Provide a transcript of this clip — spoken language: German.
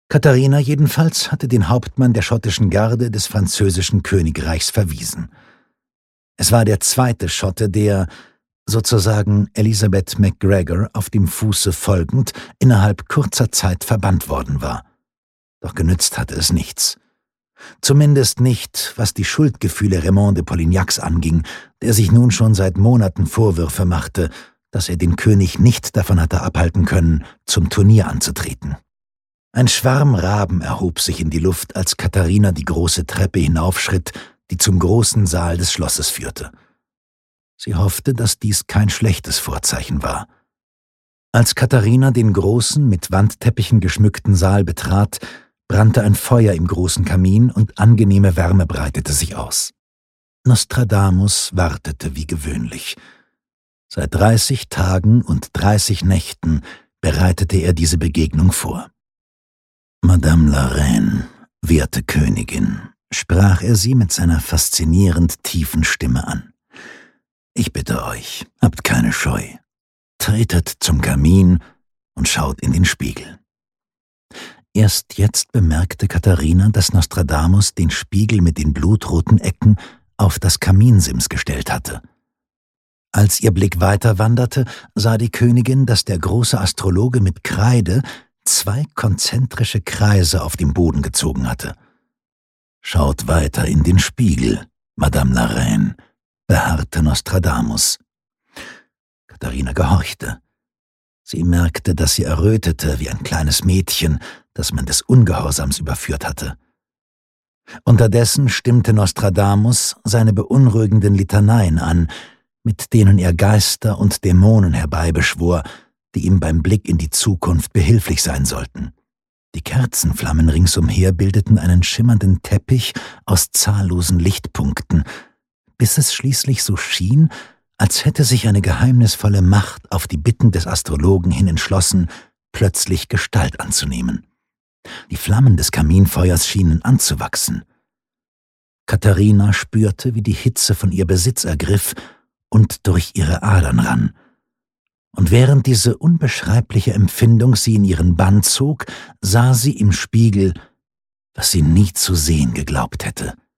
Katharina jedenfalls hatte den Hauptmann der schottischen Garde des französischen Königreichs verwiesen. Es war der zweite Schotte, der, sozusagen Elizabeth MacGregor auf dem Fuße folgend, innerhalb kurzer Zeit verbannt worden war. Doch genützt hatte es nichts. Zumindest nicht, was die Schuldgefühle Raymond de Polignacs anging, der sich nun schon seit Monaten Vorwürfe machte, dass er den König nicht davon hatte abhalten können, zum Turnier anzutreten. Ein Schwarm Raben erhob sich in die Luft, als Katharina die große Treppe hinaufschritt, die zum großen Saal des Schlosses führte. Sie hoffte, dass dies kein schlechtes Vorzeichen war. Als Katharina den großen, mit Wandteppichen geschmückten Saal betrat, brannte ein Feuer im großen Kamin und angenehme Wärme breitete sich aus. Nostradamus wartete wie gewöhnlich. Seit 30 Tagen und 30 Nächten bereitete er diese Begegnung vor. »Madame la Reine, werte Königin«, sprach er sie mit seiner faszinierend tiefen Stimme an. »Ich bitte euch, habt keine Scheu. Tretet zum Kamin und schaut in den Spiegel.« Erst jetzt bemerkte Katharina, dass Nostradamus den Spiegel mit den blutroten Ecken auf das Kaminsims gestellt hatte. Als ihr Blick weiter wanderte, sah die Königin, dass der große Astrologe mit Kreide 2 konzentrische Kreise auf dem Boden gezogen hatte. »Schaut weiter in den Spiegel, Madame la Reine«, beharrte Nostradamus. Katharina gehorchte. Sie merkte, dass sie errötete wie ein kleines Mädchen, das man des Ungehorsams überführt hatte. Unterdessen stimmte Nostradamus seine beunruhigenden Litaneien an, mit denen er Geister und Dämonen herbeibeschwor, die ihm beim Blick in die Zukunft behilflich sein sollten. Die Kerzenflammen ringsumher bildeten einen schimmernden Teppich aus zahllosen Lichtpunkten, bis es schließlich so schien, als hätte sich eine geheimnisvolle Macht auf die Bitten des Astrologen hin entschlossen, plötzlich Gestalt anzunehmen. Die Flammen des Kaminfeuers schienen anzuwachsen. Katharina spürte, wie die Hitze von ihr Besitz ergriff und durch ihre Adern rann. Und während diese unbeschreibliche Empfindung sie in ihren Bann zog, sah sie im Spiegel, was sie nie zu sehen geglaubt hätte.